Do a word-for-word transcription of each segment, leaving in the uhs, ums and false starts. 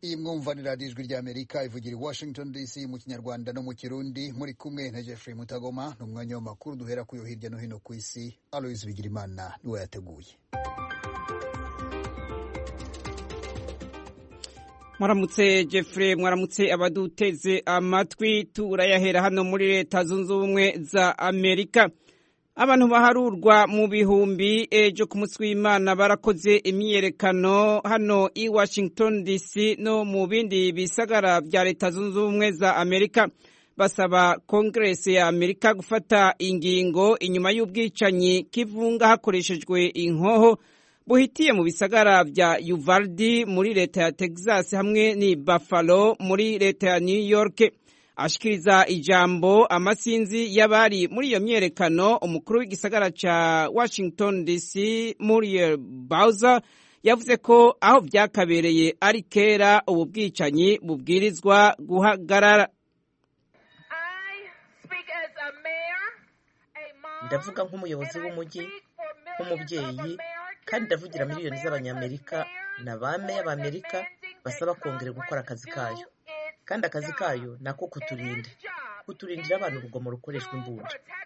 iyi mwumvanira ijwi rya Amerika ivugira i Washington D C mu kinyarwanda no mu kirundi muri kumwe na Jeffrey Mutagoma n'umwanya w'amakuru duhera kuyo hirya no hino ku isi. Aloys Bigirimana niwe yateguye. Mwaramutse Jeffrey, mwaramutse abaduteze amatwi. Turayahera hano muri Leta Zunze Ubumwe za Amerika. Abantu baharurwa mu bihumbi ejo ku munsi w'Imana barakoze imyiyerekano hano i Washington D C no mu bindi bisagara vya Leta Zunze Ubumwe za Amerika, basaba Congress ya Amerika gufata ingingo inyuma y'ubwicanyi kivunga hakoreshejwe inkoho buhitiye mu bisagara vya Uvalde muri leta ya Texas hamwe ni Buffalo muri leta ya New York. Ashikiriza ijambo amasinzi y'abari muri iyo myerekano, umukuru w'igisagara ca Washington D C Muriel Bowser yavuze ko aho vyakabereye ari kera ubu bwicanyi bubwirizwa guhagarara. Ndavuga nk'umuyobozi w'umujyi, nk'umubyeyi, kandi ndavugira miliyoni z'abanyamerika n'abame y'Amerika basaba Kongere gukora akazi kayo. Kandi akazi kayo nako kuturinda kuturindira abantu urugomo rukoreshwa imbunda.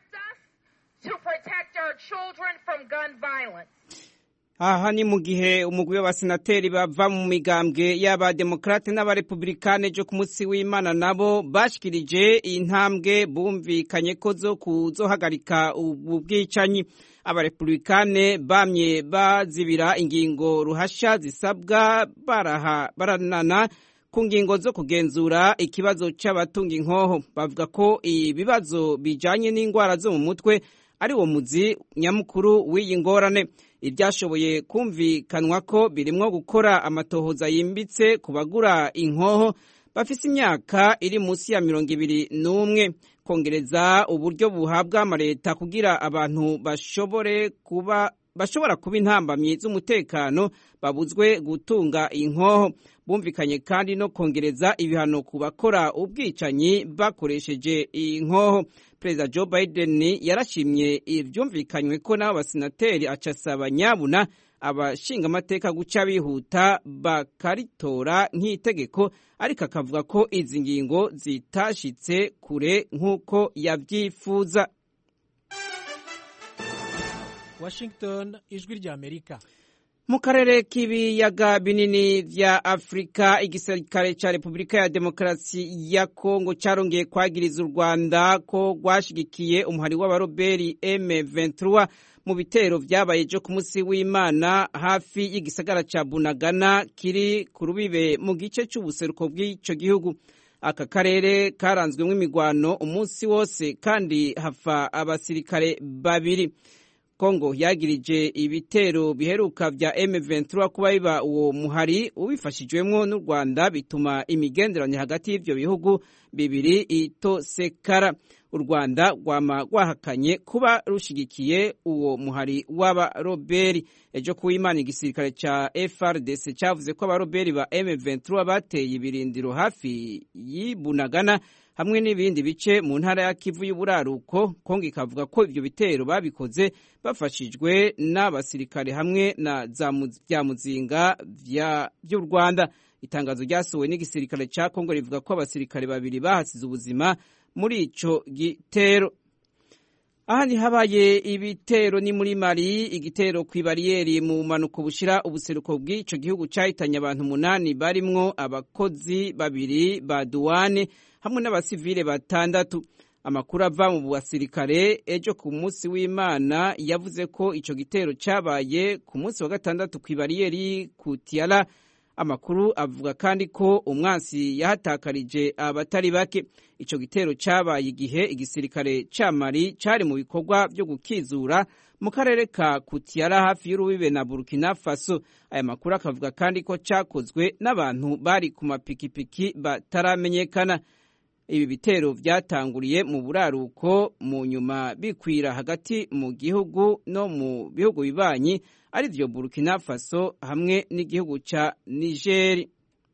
Aha ni mu gihe umugwi w'abasenateri bava mu migambwe y'abademokrate n'abarepublikane ejo ku munsi w'Imana nabo bashikirije intambwe bumvikanye ko zo kuzohagarika ubu bwicanyi. Abarepublikane bamye bazibira ingingo ruhasha zisabwa baraha baranana ku ngingo zo kugenzura ikibazo c'abatunga inkoho. Bavuga ko ibibazo bijanye n'ingwara zo mu mutwe ari wo muzi nyamukuru w'iyi ngorane. Ibyashoboye kumvikanwa ko birimwo gukora amatohoza yimbitse ku bagura inkoho bafise imyaka iri munsi ya mirongo ibiri n'umwe, kongereza uburyo buhabwa amaleta kugira abantu bashobore kuba bashobora kuba intambamyi z'umutekano babuzwe gutunga inkoho. Bumvikanye kandi no kongereza ibihano ku bakora ubwicanyi bakoresheje inkoho. Perezida Joe Biden yarashimye ivyumvikanywe ko n'abo basenateri acasaba nyabuna abashinga amateka guca bihuta bakaritora nk'itegeko, ariko akavuga ko izi ngingo zitashitse kure nk'uko yavyifuza. Washington, ijwi rya Amerika. Mu karere k'ibiyaga binini vya Afrika, igisirikare ca Repubulika ya Demokarasi ya Kongo carongeye kwagiriza u Rwanda ko rwashigikiye umuhari w'abaroberi M vingt-trois mu bitero vyabaye ejo ku munsi w'Imana hafi y'igisagara ca Bunagana kiri ku rubibe mu gice c'ubuseruko bw'ico gihugu. Aka karere karanzwemwo imigwano umunsi wose kandi hafa abasirikare babiri. Kongo yagirije ibitero biheruka vya M vingt-trois kuba biba uwo muhari ubifashijwemwo n'u Rwanda, bituma imigenderanire hagati y'ivyo bihugu bibiri itosekara. U Rwanda rwama rwahakanye kuba rushigikiye uwo muhari w'abaroberi. Ejo ku Imana igisirikare ca F R D C cavuze ko abaroberi ba M vingt-trois bateye ibirindiro hafi y'Ibunagana hamwe n'ibindi bice mu ntara ya Kivu y'uburaruko. Kongo ikavuga ko ivyo bitero babikoze bafashijwe n'abasirikare hamwe na za muzinga vy'u Rwanda. Itangazo ryasohowe n'igisirikare ca Kongo rivuga ko abasirikare babiri bahasize ubuzima muri ico gitero. Ahandi habaye ibitero ni muri Mali, igitero kw'ibariyeri mu manuko bushira ubuseruko bw'ico gihugu cahitanye abantu umunani barimwo abakozi babiri ba douane hamwe n'abasivile batandatu. Amakuru ava mu basirikare ejo ku munsi w'Imana yavuze ko ico gitero cabaye ku munsi wa gatandatu kw'ibariyeri ku Tiala. Amakuru avuga kandi ko umwansi yahatakarije abatari bake. Ico gitero cabaye igihe igisirikare ca Mali cari mu bikorwa vyo gukizura mu karere ka Kutiara hafi y'urubibe na Burkina Faso. Aya makuru akavuga kandi ko cakozwe n'abantu bari ku mapikipiki bataramenyekana. Ibi bitero vyatanguriye mu buraruko mu nyuma bikwira hagati mu gihugu no mu bihugu bibanyi arivyo Burkina Faso hamwe n'igihugu ca Niger.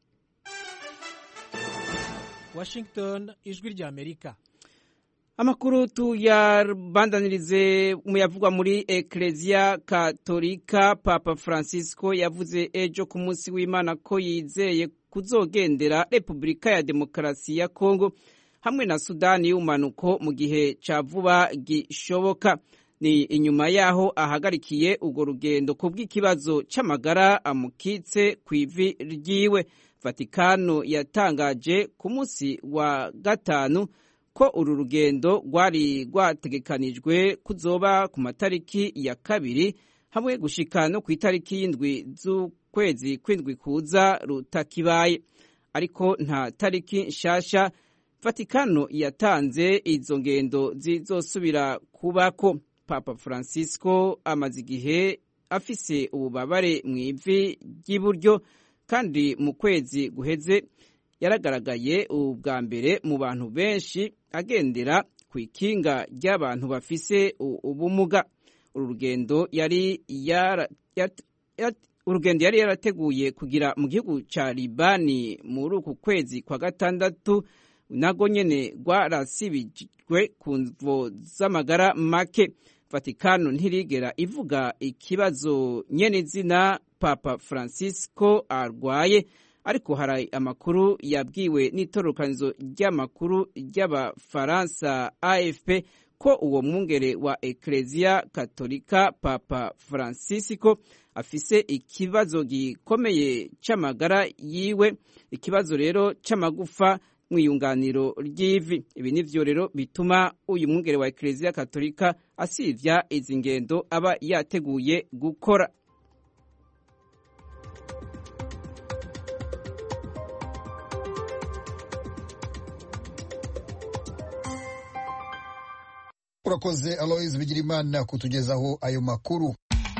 Washington, ijwi rya Amerika. Amakuru tuyabandanirize muyavugwa muri Eklezia Katolika. Papa Francisco yavuze ejo ku munsi w'Imana ko yizeye kuzogendera Repubulika ya Demokarasi ya Kongo hamwe na Sudani y'umanuko mu gihe ca vuba gishoboka. Ni inyuma yaho ahagarikiye urwo rugendo kubw'ikibazo c'amagara amukitse kw'ivi ryiwe. Vatikano yatangaje ku munsi wa gatanu ko uru rugendo rwari rwategekanijwe kuzoba ku matariki ya kabiri hamwe gushika no ku itariki y'indwi z'ukwezi kw'indwi kuza rutakibaye, ariko nta tariki nshasha Vatikano yatanze izo ngendo zizosubira kubako. Papa Francisco amaze igihe afise ububabare mu ivi ry'iburyo kandi mu kwezi guheze yaragaragaye ubwa mbere mu bantu benshi agendera ku ikinga ry'abantu bafise ubumuga. Uru rugendo yari yara, yat, yat, urugendo yari yarateguye kugira mu gihugu ca Libani muri uku kwezi kwa gatandatu, nago nyene rwarasibijwe ku mvo z'amagara make. Vatikano ntirigera ivuga ikibazo nyene zina Papa Francisco arwaye, ariko hari amakuru yabwiwe n'itororokanizo ry'amakuru ry'Abafaransa A F P ko uwo mwungere wa Eklezia Katolika Papa Francisco afise ikibazo gikomeye c'amagara yiwe, ikibazo rero c'amagufa mwiyunganiro ry'ivi. Ibi nivyo rero bituma uyu mwungere wa Eklezia Katolika asivya izi ngendo aba yateguye gukora. Urakoze Aloys Bigirimana kutugezaho ayo makuru.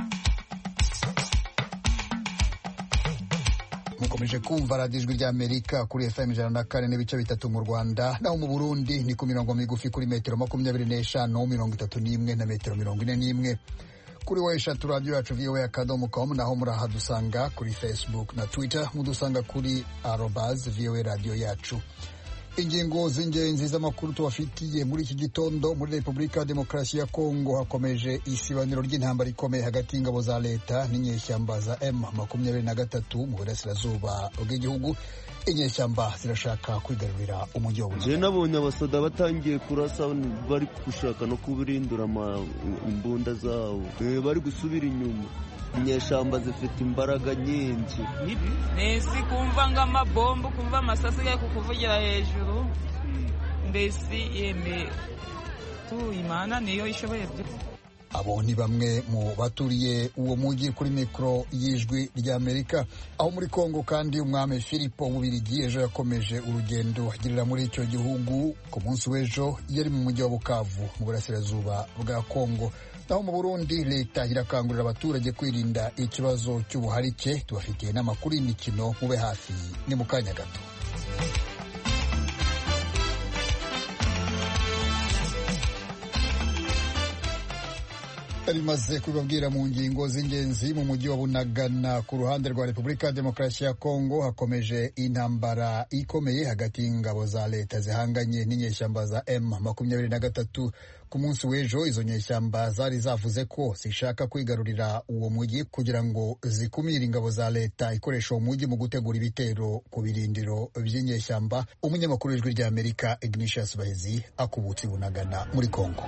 Mukomeje kumva radiyo Ijwi ry'Amerika kuri F M ijana na kane n'ibice bitatu mu Rwanda, naho mu Burundi ni ku mirongo migufi kuri metero makumyabiri n'eshanu, mirongo itatu n'imwe na metero mirongo ine n'imwe. Kuri wa eshatu radio yacu V O A akadomo com, naho murahadusanga kuri Facebook na Twitter, mudusanga kuri arobase V O A radio yacu. Ingingo z'ingenzi z'amakuru tubafitiye muri iki gitondo: muri Repubulika ya Demokarasi ya Kongo hakomeje isibaniro ry'intambara ikomeye hagati y'ingabo za leta n'inyeshyamba za M makumyabiri na gatatu mu burasirazuba bw'igihugu. Inyeshyamba zirashaka kwigarurira umujyi wa Bujumbura. Je nabonye abasoda batangiye kurasa, bari gushaka no kubirindura imbunda zabo, bari gusubira inyuma. Inyeshyamba zifite imbaraga nyinshi. Nesi kumva ng'amabombo, kumva amasasi yo kukuvugira hejuru, mbese yeme tu Imana niyo ishoboye. Abo ni bamwe mu baturiye uwo mujyi kuri mikro y'Ijwi ry'Amerika. Aho muri Kongo kandi umwami Filipo w'Ububirigi ejo yakomeje urugendo agirira muri icyo gihugu. Ku munsi w'ejo yari mu mujyi wa Bukavu mu burasirazuba bwa Kongo. Naho mu Burundi leta irakangurira abaturage kwirinda ikibazo cy'ubuharike. Tubafitiye n'amakuru y'imikino, mube hafi ni mu kanya gato. Rimaze kubabwira mu ngingo z'ingenzi, mu mujyi wa Bunagana ku ruhande rwa Repubulika ya Demokarasi ya Kongo hakomeje intambara ikomeye hagati y'ingabo za leta zihanganye n'inyeshyamba za M makumyabiri na gatatu. Ku munsi w'ejo izo nyeshyamba zari zavuze ko zishaka kwigarurira uwo mujyi kugira ngo zikumire ingabo za leta ikoresha uwo mujyi mu gutegura ibitero ku birindiro by'inyeshyamba. Umunyamakuru w'Ijwi ry'Amerika Ignatius Bahezi akubutse Bunagana muri Kongo.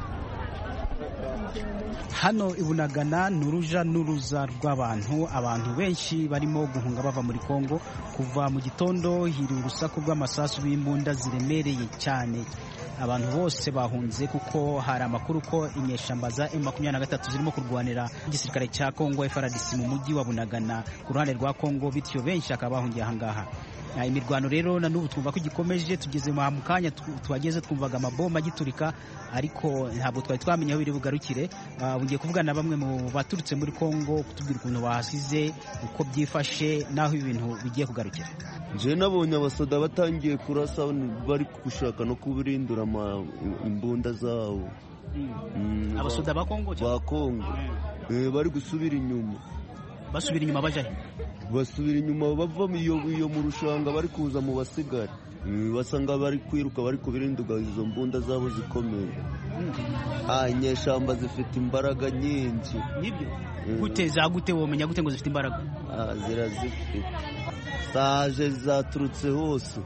Hano ibunagana nuruja nuruza rw'abantu, abantu benshi barimo guhunga bava muri Kongo. Kuva mu gitondo hiri urusaku rw'amasasu b'imbunda ziremereye cyane. Abantu bose bahunze kuko hari amakuru ko inyeshamba za M makumyabiri na gatatu zirimo kurwanira igisirikare cya Kongo F A R D C mu mujyi wa Bunagana ku ruhande rwa Kongo, bityo benshi akaba bahungiye ahangaha. Imirwano rero na n'ubu twumva ko igikomeje, tugeze mu kanya tuhageze twumvaga amabomba agiturika, ariko ntabwo twari twamenya aho biri bugarukire. Bugiye kuvugana bamwe mu baturutse muri Kongo kutubwira ukuntu bahasize, uko byifashe, naho ibintu bigiye kugarukira. Je nabonye abasoda batangiye kurasa, bari gushaka no kubirindura imbunda zabo. Abasoda ba Kongo ba Kongo bari gusubira inyuma. Basubira inyuma baje basubira inyuma bava iyo mu rushanga, bari kuza mu basigara, basanga bari kwiruka, bari kubirinduga izo mbunda zabo zikomeye. Ah, inyeshamba zifite imbaraga nyinshi. Nibyo gute za gute womenya gute ngo zifite imbaraga? Ah, zirazifite. zaje zaturutse hose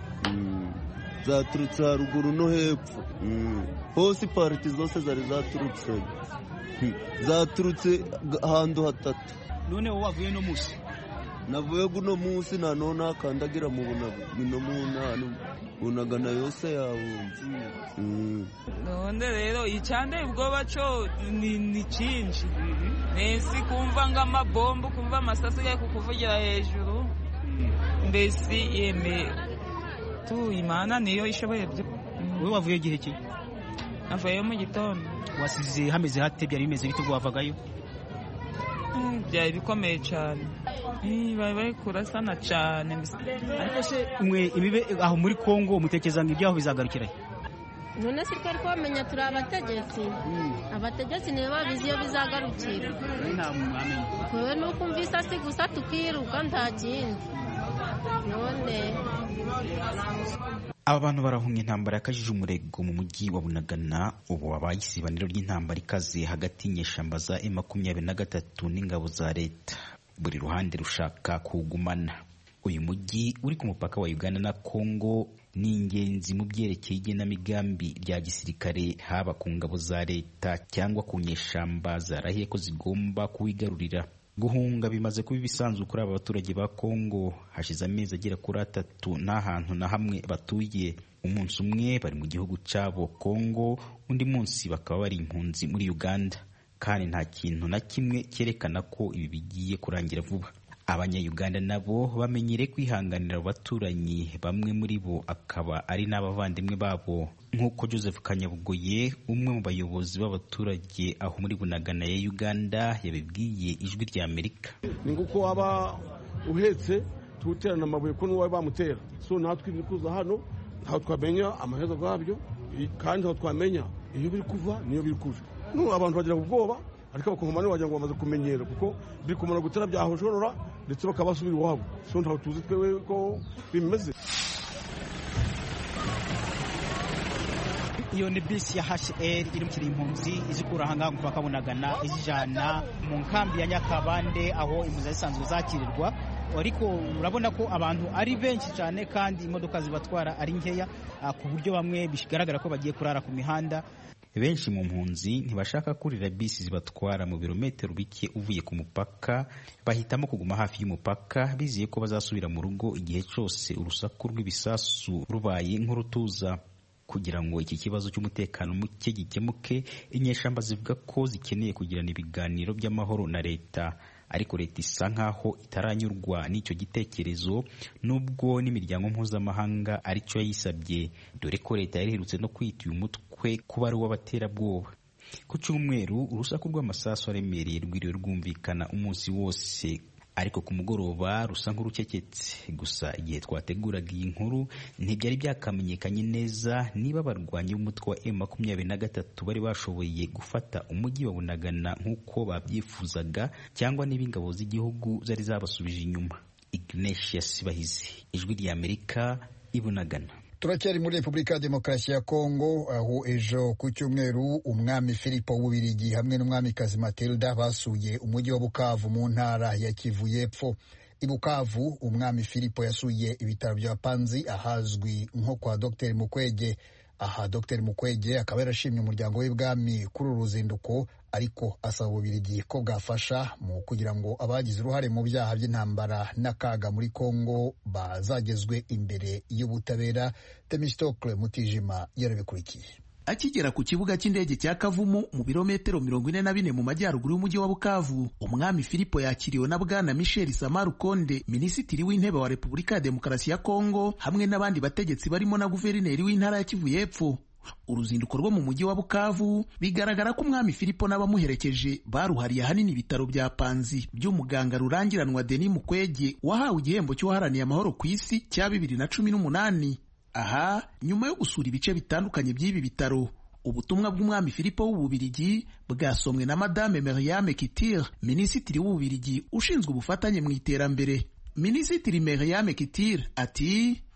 zaturutse haruguru no hepfo hose pariti zose zari zaturutse zaturutse ahantu hatatu. None wowe wavuye no musi? Navuye guno munsi na none akandagira mu buno munani Bunagana yose yabunze. None rero icyande ubwoba cyo ni ni cinji. Nesi kumva ngamabombo kumva amasasu ya kukuvugira hejuru. Mbesi yeme tu Imana niyo ishoboye byo. Wowe wavuye gihe ki? Navuye mu gitondo. Wasize hameze hate byari bimeze bite ubwo wavagayo? Byari bikomeye cyane. Bari bari kurasana cyane. Ariko se mwe imibe aho muri Kongo mutekereza ngo ibyaho bizagarukira he? None si twari twamenya turi abategetsi. Abategetsi nibo babizi iyo bizagarukira. Nta mwamenye. Kwewe nuko umvisa si gusa tukiruka nta kindi. None aba bantu barahunga intambara yakajije umurego mu mujyi wa Bunagana. Ubu wabaye isibaniro ry'intambara ikaze hagati y'inyeshamba za M makumyabiri na gatatu n'ingabo za leta. Buri ruhande rushaka kugumana. Uyu mujyi uri ku mupaka wa Uganda na Kongo ni ingenzi mu byerekeye igenamigambi rya gisirikare, haba ku ngabo za leta cyangwa ku nyeshamba zarahiye ko zigomba kuwigarurira. Guhunga bimaze kuba ibisanzwe kuri aba baturage ba Kongo. Hashize amezi agera kuri atatu nta hantu na hamwe batuye. Umunsi umwe bari mu gihugu cyabo Kongo, undi munsi bakaba bari impunzi muri Uganda, kandi nta kintu na kimwe cyerekana ko ibi bigiye kurangira vuba. Abanya-Uganda nabo bamenyere kwihanganira abaturanyi, bamwe muri bo akaba ari n'abavandimwe babo, nk'uko Joseph Kanyabugoye, umwe mu bayobozi b'abaturage aho muri Bunagana ya Uganda, yabibwiye Ijwi rya Amerika. Ni nguko waba uhetse tuterana amabuye ko n'uwawe bamutera. So natwe kuza hano ntaho twamenya amaherezo bwabyo, kandi aho twamenya iyo biri kuva niyo biri kuja. No abantu bagira ubwoba, ariko abakongomani wagira ngo bamaze kumenyera kuko biri kumara gutera byahoshorora ndetse bakabasubira iwabo. So ntaho tuzi twewe ko bimeze. Iyo ni bisi ya H L iri mu kirimpunzi izikura hanga ku bakabunagana izijana mu nkambi ya Nyakabande aho impunzi zisanzwe zakirirwa. Ariko urabona ko abantu ari benshi cyane kandi imodoka zibatwara ari nkeya, ku buryo bamwe bigaragara ko bagiye kurara ku mihanda. Benshi mu mpunzi ntibashaka kurira bisi zibatwara mu birometero bike uvuye ku mupaka, bahitamo kuguma hafi y'umupaka bizeye ko bazasubira mu rugo igihe cyose urusaku rw'ibisasu rubaye nk'urutuza. Kugira ngo iki kibazo cy'umutekano muke gikemuke, inyeshamba zivuga ko zikeneye kugirana ibiganiro by'amahoro na leta, ariko leta isa nkaho itaranyurwa n'icyo gitekerezo, nubwo n'imiryango mpuzamahanga aricyo yayisabye, dore ko leta yariherutse no kwita uyu mutwe kuba ari uw'abaterabwoba. Ku cyumweru urusaku rw'amasasu aremereye rwiriwe rwumvikana umunsi wose, ariko ku mugoroba rusa nk'urucecetse. Gusa igihe twateguraga iyi nkuru ntibyari byakamenyekanye neza niba abarwanyi b'umutwe wa M makumyabiri na gatatu bari bashoboye gufata umujyi wa Bunagana nk'uko babyifuzaga, cyangwa niba ingabo z'igihugu zari zabasubije inyuma. Ignatius Bahizi, Ijwi rya Amerika, i Bunagana. Turacyari muri Repubulika ya Demokarasi ya Kongo, aho ejo ku cyumweru umwami Filipo w'Ububirigi hamwe n'umwamikazi Matilda basuye umujyi wa Bukavu mu ntara ya Kivu y'Epfo. I Bukavu umwami Filipo yasuye ibitaro bya Panzi ahazwi nko kwa Dr Mukwege. Aha Dr Mukwege akaba yarashimye umuryango w'ibwami kuri uru ruzinduko, ariko asaba Ububirigi ko bwafasha mu kugira ngo abagize uruhare mu byaha by'intambara n'akaga muri Kongo bazagezwe imbere y'ubutabera. Temistokle Mutijima yarabikurikiye. Akigera ku kibuga cy'indege cya Kavumu mu birometero mirongo ine na bine mu majyaruguru y'umujyi wa Bukavu, umwami Filipo yakiriwe na bwana Michel Samaru Konde, minisitiri w'intebe wa Repubulika ya Demokarasi ya Kongo, hamwe n'abandi bategetsi barimo na guverineri w'intara ya Kivu y'Epfo. Uruzinduko rwo mu mujyi wa Bukavu bigaragara ko umwami Filipo n'abamuherekeje baruhariye ahanini ibitaro bya Panzi by'umuganga rurangiranwa Denis Mukwege wahawe igihembo cy'uwaharaniye amahoro ku isi cya bibiri na cumi n'umunani. Aha nyuma yo gusura ibice bitandukanye by'ibi bitaro, ubutumwa bw'umwami Filipo w'Ububirigi bwasomwe na Madame Myriam Kitir, minisitiri w'Ububirigi ushinzwe ubufatanye mu iterambere. Minisitiri Myriam Kitir ati: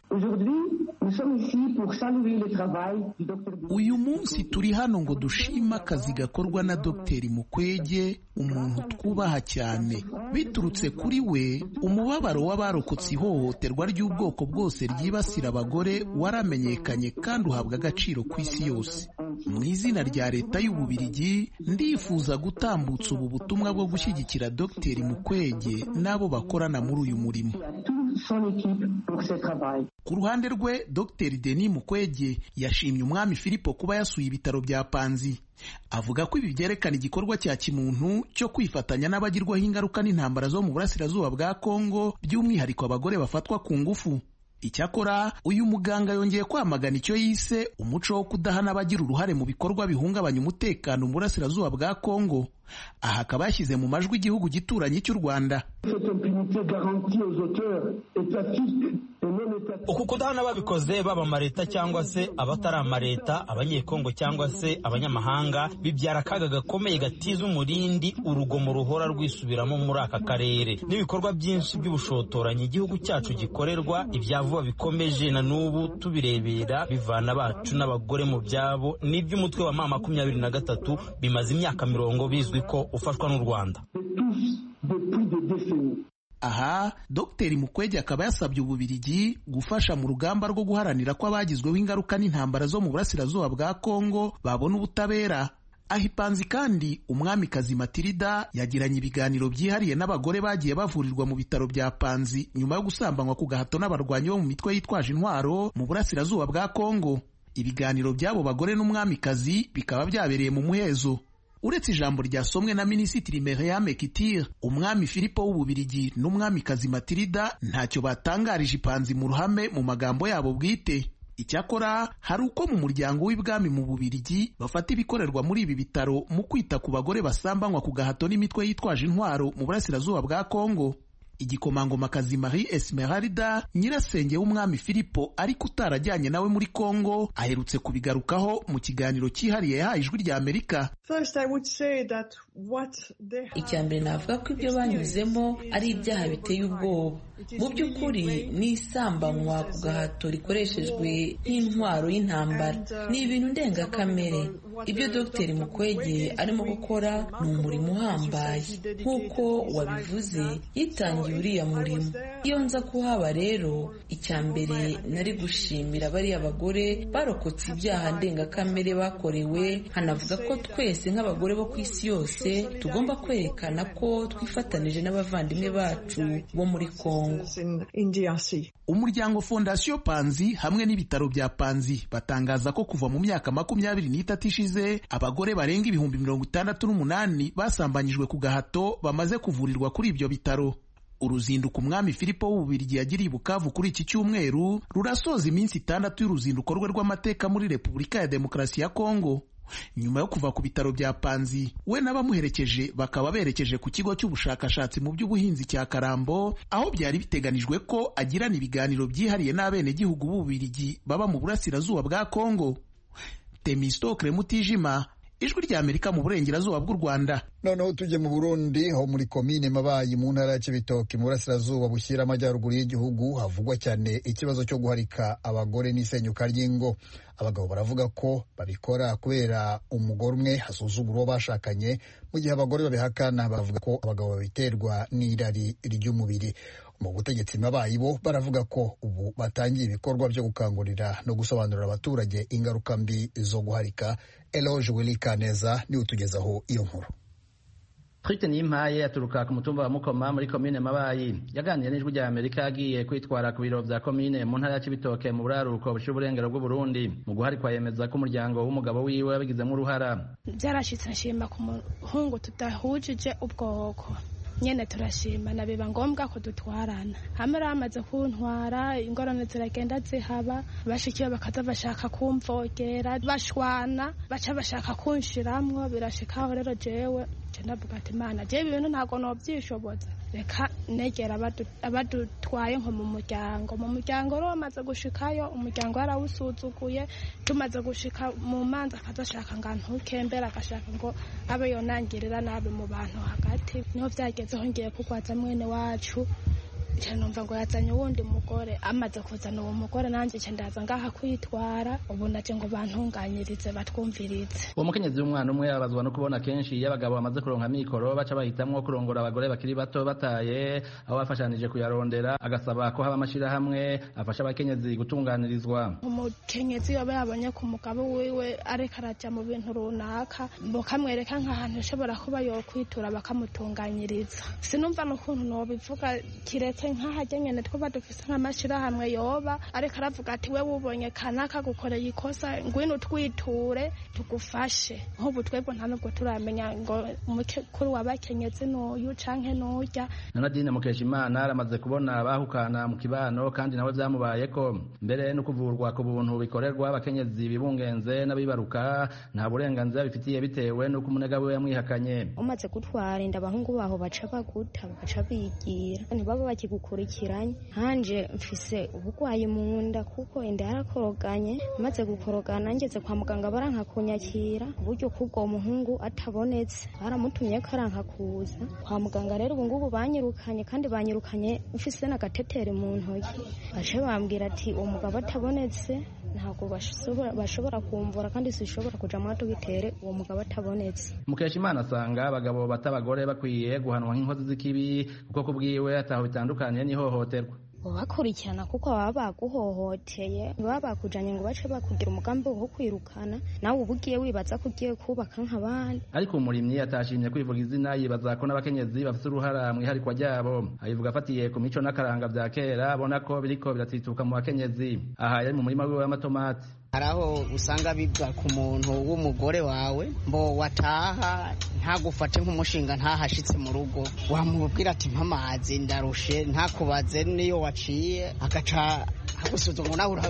uyu munsi turi hano ngo dushima akazi gakorwa na Dr Mukwege, umuntu twubaha cyane. Biturutse kuri we, umubabaro w'abarokotse ihohoterwa ry'ubwoko bwose ryibasira abagore waramenyekanye kandi uhabwa agaciro ku isi yose. Mu izina rya leta y'Ububiligi ndifuza gutambutsa ubu butumwa bwo gushyigikira Dr Mukwege n'abo bakorana muri uyu murimo. Ku ruhande rwe, Dr Denis Mukwege yashimye umwami Filipo kuba yasuye ibitaro bya Panzi. Avuga ko ibi byerekana igikorwa cya kimuntu cyo kwifatanya n'abagirwaho ingaruka n'intambara zo mu burasirazuba bwa Kongo, by'umwihariko abagore bafatwa ku ngufu. Icyakora uyu muganga yongeye kwamagana icyo yise umuco wo kudahana abagira uruhare mu bikorwa bihungabanya umutekano mu burasirazuba bwa Kongo. Aha akaba yashyize mu majwi igihugu gituranye cy'u Rwanda. Uku kudahana babikoze baba amaleta cyangwa se abatari amaleta, abanyekongo cyangwa se abanyamahanga, bibyara akaga gakomeye gatiza umurindi urugomo ruhora rwisubiramo muri aka karere. N'ibikorwa byinshi by'ubushotoranyi igihugu cyacu gikorerwa, ibyavuba bikomeje na n'ubu tubirebera bivana bacu n'abagore mu byabo, n'iby'umutwe wa mama makumyabiri na gatatu bimaze imyaka mirongo bizwi ko ufashwa n'u Rwanda. Aha Dr Mukwege akaba yasabye Ububiligi gufasha mu rugamba rwo guharanira ko abagizweho ingaruka n'intambara zo mu burasirazuba bwa Kongo babona ubutabera. Ahipanzi kandi umwamikazi Matilda yagiranye ibiganiro byihariye n'abagore bagiye bavurirwa mu bitaro bya Panzi nyuma yo gusambanywa ku gahato n'abarwanyi bo mu mitwe yitwaje intwaro mu burasirazuba bwa Kongo. Ibiganiro by'abo bagore n'umwamikazi bikaba byabereye mu muhezo. Uretse ijambo ryasomwe na Minisitiri Myriam Kitir, umwami Filipo w'Ububiligi n'umwamikazi Matilda ntacyo batangarije Panzi mu ruhame mu magambo yabo bwite. Icyakora hari uko mu muryango w'ibwami mu Bubiligi bafata ibikorerwa muri ibi bitaro mu kwita ku bagore basambanywa ku gahato n'imitwe yitwaje intwaro mu burasirazuba bwa Kongo. Igikomangomakazi Marie Esmeralda, nyirasenge w'umwami Filipo ariko utarajyanye nawe muri Kongo, aherutse kubigarukaho mu kiganiro cyihariye yahaye Ijwi rya Amerika. Icyambere navuga ko ibyo banyuzemo ari ibyaha biteye ubwoba. Mu by'ukuri ni isambanywa ku gahato rikoreshejwe nk'intwaro y'intambara, ni ibintu ndengakamere. Ibyo Dr Mukwege arimo gukora ni umurimo uhambaye, nk'uko wabivuze yitangiye uriya murimo. Iyo nza kuhaba rero, icyambere nari gushimira bariya bagore barokotse ibyaha ndengakamere bakorewe, hanavuga ko twese nk'abagore bo ku isi yose tugomba kwerekana ko twifatanije n'abavandimwe bacu bo muri Kongo. Umuryango Fondation Panzi hamwe n'ibitaro bya Panzi batangaza ko kuva mu myaka makumyabiri n'itatu ishize abagore barenga ibihumbi mirongo itandatu n'umunani basambanyijwe ku gahato bamaze kuvurirwa kuri ibyo bitaro. Uruzinduko umwami Filipo w'Ububiligi yagiriye i Bukavu kuri iki cyumweru rurasoza iminsi itandatu y'uruzinduko rwe rw'amateka muri Repubulika ya Demokarasi ya Kongo. Nyuma yo kuva ku bitaro bya Panzi, we n'abamuherekeje bakaba berekeje ku kigo cy'ubushakashatsi mu by'ubuhinzi cya Karambo, aho byari biteganijwe ko agirana ibiganiro byihariye n'abenegihugu b'Ububiligi baba mu burasirazuba bwa Kongo. Temistokle Mutijima, Ijwi rya Amerika mu burengerazuba bw'u Rwanda. Noneho tujye mu Burundi, aho muri komine Mabayi mu ntara ya Cibitoke mu burasirazuba bushyira amajyaruguru y'igihugu havugwa cyane ikibazo cyo guharika abagore n'isenyuka ry'ingo. Abagabo baravuga ko babikora kubera umugore umwe hasuzugura uwo bashakanye, mu gihe abagore babihakana bavuga ko abagabo babiterwa n'irari ry'umubiri. Mu butegetsi Mabayi bo baravuga ko ubu batangiye ibikorwa byo gukangurira no gusobanurira abaturage ingaruka mbi zo guharika. Eloge Willy Kaneza ni utugezaho iyo nkuru. Trite Nimpaye aturuka ku mutumba wa Mukoma muri komine Mabayi yaganiriye n'Ijwi rya Amerika yagiye kwitwara ku biro vya komine mu ntara ya Cibitoke mu buraruko bushira uburengero bw'u Burundi. Mu guharikwa yemeza ko umuryango w'umugabo wiwe yabigizemo uruhara. Byarashitse nshima ku muhungu tudahujije ubwoko nyene turashima na biba ngombwa ko dutwarana. Hamwe ramaze kuntwara ingorane ziragenda zihaba, bashikiye bakaza bashaka kumvogera bashwana baca bashaka kunshiramwo, birashikaho rero jewe ndavuga ati Mana je ibintu ntago no byishoboza, reka negera abadutwaye nko mu muryango mu muryango ro amaze gushikayo umuryango yarawusuzuguye, tumaze gushika mu manza akazashaka ngantu kembera agashaka ngo abe yonangirira nabi mu bantu hagati. Niho byagezeho ngiye kugwaza mwene wacu cyane numva ngo yazanye uwundi mugore amaze kuzana uwo mugore nanjye nce ndaza ngaha kwitwara ubu naje ngo bantunganyirize batwumvirize. Uwo mukenyezi w'umwana umwe yabazwa no kubona kenshi iyo abagabo bamaze kuronka mikoro baca bahitamwo kurongora abagore bakiri bato bataye aho bafashanije kuyarondera, agasaba ko haba amashirahamwe afasha abakenyezi gutunganirizwa. Umukenyezi yoba yabonye ku mugabo wiwe areka araja mu bintu runaka bokamwereka nk'ahantu ashobora kuba yokwitura bakamutunganyiriza. Sinumva n'ukuntu nobivuga kiretse nk'ahajya nyene twaba dufise nk'amashirahamwe yoba areka aravuga ati we wubonye kanaka gukoreye ikosa ngwino utwiture tugufashe. Nk'ubu twebwe nta nubwo turamenya ngo umukuru w'abakenyezi n'uyu canke n'urya. Nadine Mukeshimana aramaze kubona abahukana mu kibano kandi nawe vyamubayeko, mbere no kuvurwa ku buntu bikorerwa abakenyezi bibungenze n'abibaruka nta burenganzira bifitiye bitewe nuko umunega we yamwihakanye. Umaze gutwara inda abahungu baho baca baguta baca bigira ntibaba bakigukurikiranye. Hanje mfise ubugwayi mu nda kuko inda yarakoroganye, maze gukorogana ngeze kwa muganga baranka kunyakira uburyo kubwo muhungu atabonetse, baramutumye karanka kuza kwa muganga. Rero ubu ngubu banyirukanye kandi banyirukanye mfise n'agateteri mu ntoki, baje bambwira ati umugabo atabonetse ntabwo bashobora kumvura kandi sishobora kuja mu dogiteri uwo mugabo atabonetse. Mukeshimana asanga abagabo batabagore bakwiye guhanwa nk'inkozi z'ikibi kuko kubwiwe ataho bitandukanye n'ihohoterwa. Bakurikirana kuko baba baguhohoteye, baba bakujanye ngo bace bakugira umugambi wo kwirukana, nawe ubugiye wibaza ko ugiye kubaka nk'abandi. Ariko umurimyi atashimye kwivuga izina, yibaza ko n'abakenyezi bafite uruhara mu iharikwa ryabo. Abivuga afatiye ku mico n'akaranga vya kera, abona ko biriko biratituka mu bakenyezi. Aha yari mu murima wiwe w'amatomati. Haraho usanga biva ku muntu w'umugore wawe mbo wataha ntagufate nk'umushinga ntahashitse mu rugo, wamubwira ati mpamazi ndarushe, ntakubaze niyo waciye agaca agusuzuma ngo nawe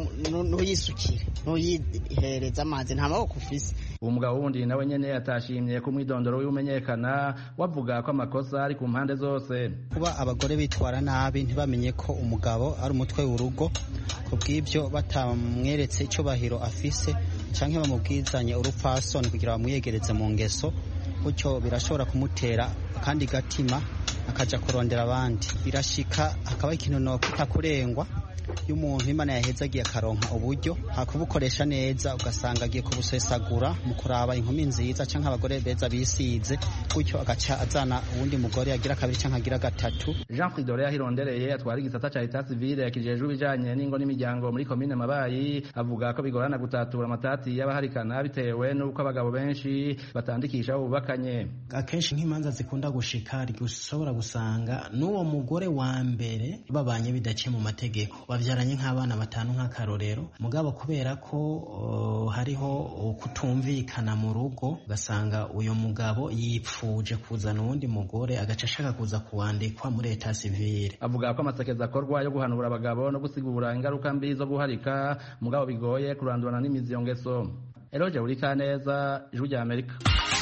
ntuyisukire ntuyihereza amazi nta maboko ufise. Uwo mugabo wundi nawe nyene atashimye ku mwidondoro w'umenyekana, wavuga ko amakosa ari ku mpande zose. Kuba abagore bitwara nabi ntibamenye ko umugabo ari umutwe w'urugo, kubw'ibyo batamweretse icyo bahiro afise canke bamubwizanye urupfasoni kugira bamwiyegereze mu ngeso, gutyo birashobora kumutera kandi gatima akaja kurondera abandi. Birashika hakaba ikintu no kutakurengwa y'umuntu Imana yahezagiye akaronka uburyo hakubukoresha neza, ugasanga agiye kubusesagura mu kuraba inkumi nziza canke abagore beza bisize, gutyo agaca azana uwundi mugore agira kabiri canke agira gatatu. Jean Fridolin yahirondereye atwara igisata ca Etat Civil yakijejwe ibijanye n'ingo n'imiryango muri komine Mabayi, avuga ko bigorana gutatura amatati y'abaharikana bitewe n'uko abagabo benshi batandikisha bubakanye. Akenshi nk'imanza zikunda gushika ushobora gusanga n'uwo mugore wa mbere babanye bidaciye mu mategeko, bavyaranye nk'abana batanu nk'akarorero, mugabo kubera ko uh, hariho kutumvikana mu rugo, ugasanga uyo mugabo yipfuje kuzana uwundi mugore agaca ashaka kuza kuwandikwa muri Etat Civil. Avuga ko amasekeza akorwa yo guhanura abagabo no gusigura ingaruka mbi zo guharika, mugabo bigoye kurandurana n'imizi iyo ngeso. Eloge Urikaneza, Ijwi rya Amerika.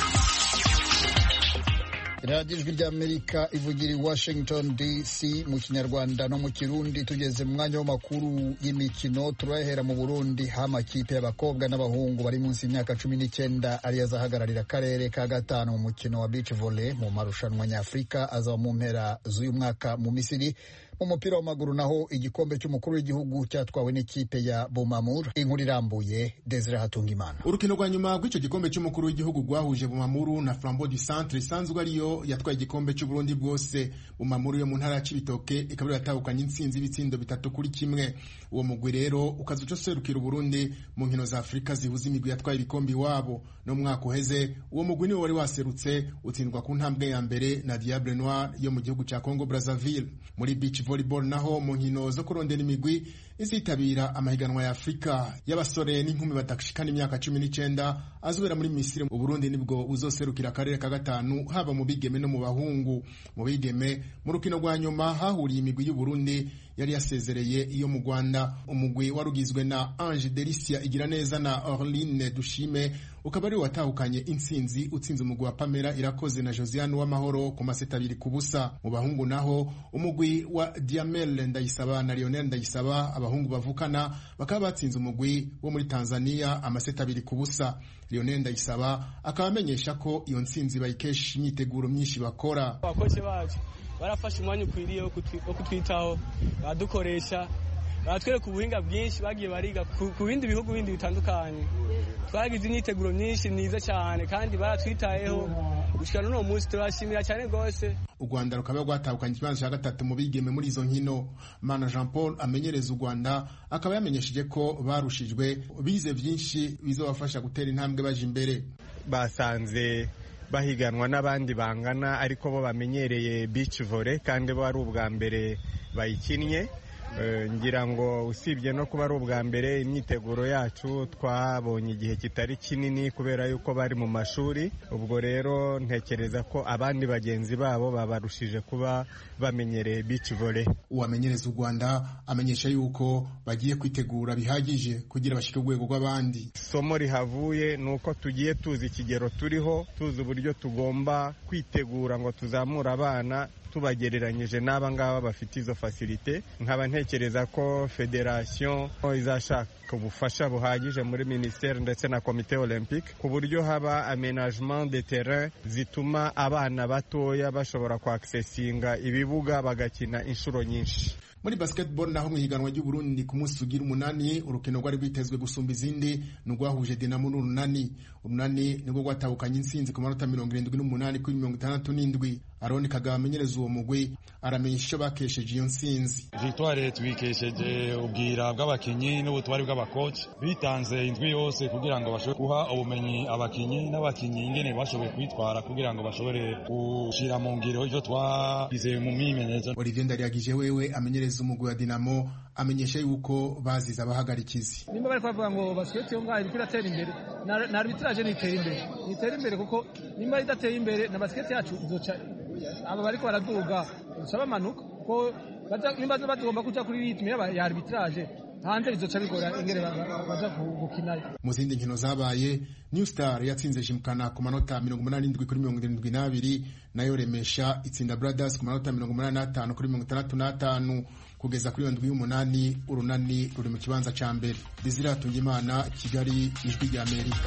radiyo ijwi ry'amerika ivugira i Washington D C mu kinyarwanda no mu kirundi. Tugeze mu mwanya w'amakuru y'imikino, turahera mu Burundi aho amakipe y'abakobwa n'abahungu bari munsi y'imyaka cumi n'icyenda ariyo azahagararira akarere ka gatanu mu mukino wa beach volley mu marushanwa nyafurika azaba mu mpera z'uyu mwaka mu Misiri. Mu mupira w'amaguru naho igikombe cy'umukuru w'igihugu cyatwawe n'ikipe ya Bumamuru. Inkuru irambuye Desire Hatungimana. Urukino rwa nyuma rw'icyo gikombe cy'umukuru w'igihugu rwahuje Bumamuru na Flambeau du Centre isanzwe ariyo yatwaye igikombe cy'u Burundi bwose. Bumamuru yo mu ntara ya Cibitoke ikaba yatahukanye intsinzi ibitsindo bitatu kuri kimwe. Uwo mugwi rero ukazuca serukira Burundi mu nkino za Afrika zihuza imigwi yatwaye ibikombe iwabo. No mwaka uheze uwo mugwi niwe wari waserutse utsindwa ku ntambwe ya mbere na Diable Noir yo mu gihugu cya Congo Brazzaville. Muri beach volleyball naho mu nkino zo kurondera imigwi izitabira amahiganwa ya Afrika y'abasore n'inkumi badashikana imyaka cumi n'icyenda azubera muri Misiri, u Burundi nibwo uzoserukira akarere ka gatanu haba mu bigeme no mu bahungu. Mu bigeme mu rukino rwa nyuma hahuriye imigwi y'u Burundi yari yasezereye iyo mu Rwanda. Umugwi warugizwe na Ange Delicia Igiraneza na Orline Dushime ukaba ari watahukanye intsinzi utsinze umugwi wa Pamela Irakoze na Josiane w'amahoro ku maseta abiri ku busa. Mu bahungu naho umugwi wa Diamel Ndayisaba na Lionel Ndayisaba abahungu bavukana bakaba batsinze umugwi wo muri Tanzania amaseta abiri ku busa. Lionel Ndayisaba akaba amenyesha ko iyo ntsinzi bayikesha imyiteguro myinshi bakora. Abakozi bacu barafashe umwanya ukwiriye wo kutwitaho, badukoresha, baratwereka ubuhinga bwinshi bagiye bariga ku bindi bihugu bindi bitandukanye. Twagize imyiteguro myinshi myiza cyane kandi baratwitayeho gushika n'uno munsi turashimira cyane rwose. U Rwanda rukaba rwatahukanye ikibanza cya gatatu mu bigeme muri izo nkino. Mana Jean Paul amenyereza u Rwanda akaba yamenyesheje ko barushijwe bize byinshi bizobafasha gutera intambwe baje imbere. Basanze bahiganwa n'abandi bangana ariko bo bamenyereye beach volley kandi bo ari ubwa mbere bayikinnye. Ngira ngo usibye no kuba ari ubwa mbere, imyiteguro yacu twabonye igihe kitari kinini kubera yuko bari mu mashuri. Ubwo rero ntekereza ko abandi bagenzi babo babarushije kuba bamenyereye beach volley. Uwamenyereza u Rwanda amenyesha yuko bagiye kwitegura bihagije kugira bashike urwego rw'abandi. Somo rihavuye nuko tugiye tuzi ikigero turiho, tuzi uburyo tugomba kwitegura ngo tuzamure abana tubagereranyije n'aba ngaba bafite izo facilite. Nkaba ntekereza ko federation izashaka ubufasha buhagije muri ministère ndetse na komite olympique ku buryo haba aménagement de terrain zituma abana batoya bashobora kwaksesinga ibibuga bagakina inshuro nyinshi. Muri basketball naho mwihiganwa ry'u Burundi ku munsi ugira umunani, urukino rwari rwitezwe gusumba izindi n'urwahuje Dinamo n'Urunani. Urunani nibwo rwatahukanye intsinzi ku manota mirongo irindwi n'umunani kuri mirongo itandatu n'indwi. Aroni Kagame amenyereza uwo mugwi aramenyesha icyo bakesheje iyo ntsinzi. Victoire twikesheje ubwira bw'abakinyi n'ubutwari bw'abakoci bitanze indwi yose kugira ngo bashobore guha ubumenyi abakinyi n'abakinyi ingene bashoboye kwitwara kugira ngo bashobore gushira mu ngiro ivyo twagize mu myimenyerezo. Olivier Ndariagije wewe amenyereza umugwi wa Dinamo amenyesha yuko baziza abahagarikizi. Nimba bari kwavuga ngo basket yo ngaho iriko iratera imbere na arbitrage nitera imbere nitera imbere kuko nimba idateye imbere na basket yacu izoca aba bariko baraduga usaba manuka ko nimba bagomba kuja kuri ritme ya arbitrage hanze bizoca bigora ingere baza gukinayo. Mu zindi nkino zabaye, New Star yatsinze Jimkana ku manota mirongo umunani n'indwi kuri mirongo irindwi n'abiri, nayo Remesha itsinda Brothers ku manota mirongo umunani n'atanu kuri mirongo itandatu n'atanu. Kugeza kuri ndwi y'umunani Urunani ruri mu kibanza ca mbere. Desire Hatungimana, Kigali, Ijwi rya Amerika.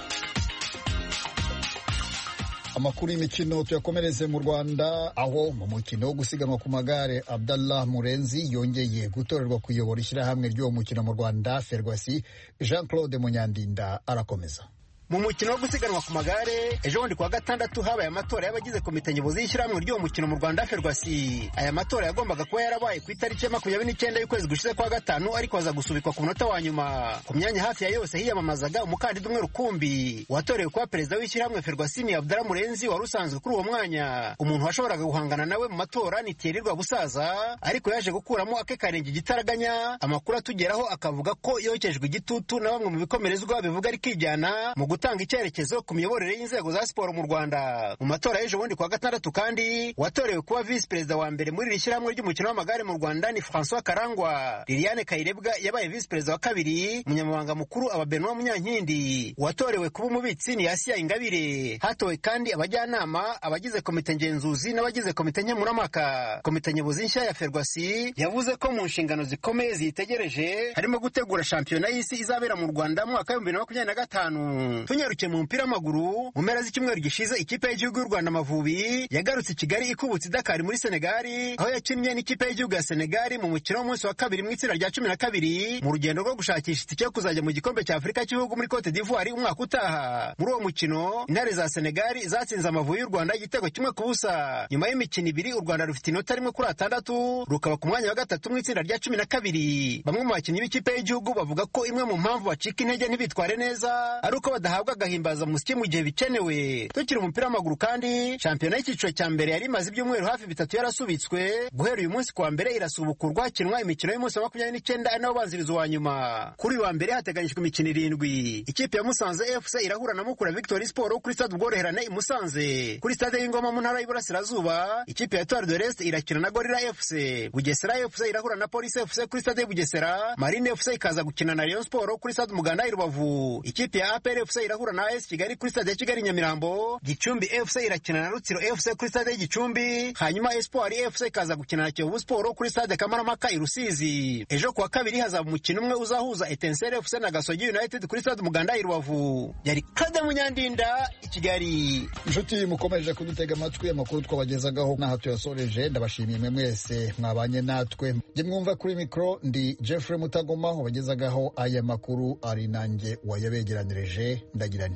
Amakuru y'imikino tuyakomereze mu Rwanda, aho mu mukino wo gusiganwa ku magare Abdallah Murenzi yongeye gutorerwa kuyobora ishyirahamwe ry'uwo mukino mu Rwanda Ferwasi. Jean Claude Munyandinda arakomeza. Mu mukino wo gusiganwa ku magare ejo bundi kuwa gatandatu habaye amatora y'abagize komite nyobozi y'ishyirahamwe ry'uwo mukino mu Rwanda Ferwasi. Aya matora yagombaga kuba yarabaye ku itariki ya makumyabiri n'icyenda y'ukwezi gushize kwa gatanu, ariko aza gusubikwa ku munota wa nyuma. Ku myanya hafi ya yose hiyamamazaga umukandida umwe rukumbi. Uwatorewe kuba perezida w'ishyirahamwe Ferwasi ni Abdallah Murenzi wari usanzwe kuri uwo mwanya. Umuntu washoboraga guhangana nawe mu matora ni Thierry Rwabusaza, ariko yaje gukuramo ake karenge igitaraganya. Amakuru atugeraho akavuga ko yokejwe igitutu na bamwe mu bikomerezwa bivuga ari kijyana mu gutanga icyerekezo ku miyoborere y'inzego za siporo mu Rwanda. Mu matora y'ejo bundi kwa gatandatu kandi watorewe kuba vice perezida wa mbere muri iri shyirahamwe ry'umukino w'amagare mu Rwanda ni François Karangwa. Liliane Kayirebwa yabaye vice perezida wa kabiri, umunyamabanga mukuru aba Benoît Munyankindi. Watorewe kuba umubitsi ni Asia Ingabire. Hatowe kandi abajyanama, abagize komite ngenzuzi n'abagize komite nkemurampaka. Komite nyobozi nshya ya Ferwasi yavuze ko mu nshingano zikomeye zitegereje harimo gutegura shampiyona y'isi izabera mu Rwanda mu mwaka wa bibiri na makumyabiri na gatanu. Tunyarukiye mu mupira w'amaguru, mu mpera z'icyumweru gishize ikipe y'igihugu y'u Rwanda Amavubi yagarutse i Kigali ikubutse Dakar muri Senegal, aho yakinnye n'ikipe y'igihugu ya Senegal mu mukino w'umunsi wa kabiri mu itsinda rya cumi na kabiri mu rugendo rwo gushakisha itike yo kuzajya mu gikombe cya Afurika cy'ibihugu muri Cote d'Ivoire umwaka utaha. Muri uwo mukino intare za Senegal zatsinze Amavubi y'u Rwanda igitego kimwe ku busa. Nyuma y'imikino ibiri u Rwanda rufite inota rimwe kuri atandatu, rukaba ku mwanya wa gatatu mu itsinda rya cumi na kabiri. Bamwe mu bakinnyi b'ikipe y'igihugu bavuga ko imwe mu mpamvu bacika intege ntibitware neza ari uko badahabwa agahimbaza musiki mu gihe bikenewe. Tukiri umupira w'amaguru kandi shampiyona y'icyiciro cya mbere yari imaze ibyumweru hafi bitatu yarasubitswe. Guhera uyu munsi kuwa mbere irasubukurwa hakinwa imikino y'umunsi wa makumyabiri n'icyenda ari nawo banziriza uwa nyuma. Kuri uyu wa mbere hateganyijwe imikino irindwi. Ikipe ya Musanze F C irahura na Mukura Victory Sport kuri stade Ubworoherane i Musanze. Kuri stade y'Ingoma mu ntara y'Iburasirazuba ikipe ya Etoile de l'Est irakina na Gorilla F C. Bugesera F C irahura na Police F C kuri stade Bugesera. Marine F C ikaza gukina na Rayon Sport kuri stade Umuganda i Rubavu. Ikipe ya A P R F C C irahura na A S Kigali kuri stade ya Kigali Nyamirambo, Gicumbi F C irakina na Rutsiro F C kuri stade ya Gicumbi, hanyuma Espoir F C ikaza gukina na Kiyovu Sport kuri stade Kamarampaka i Rusizi. Ejo kuwa kabiri hazaba umukino umwe uzahuza Etincelle F C na Gasogi United kuri stade Umuganda i Rubavu. Yari Kadamu Nyandinda i Kigali. Inshuti mukomeje kudutega amatwi, amakuru twabagezagaho n'aha tuyasoreje. Ndabashimiye mwe mwese mwabanye natwe. Jye mwumva kuri mikro ndi Jeffrey Mutagoma wabagezagaho aya makuru, ari nanjye wayabegeranirije. Ndagira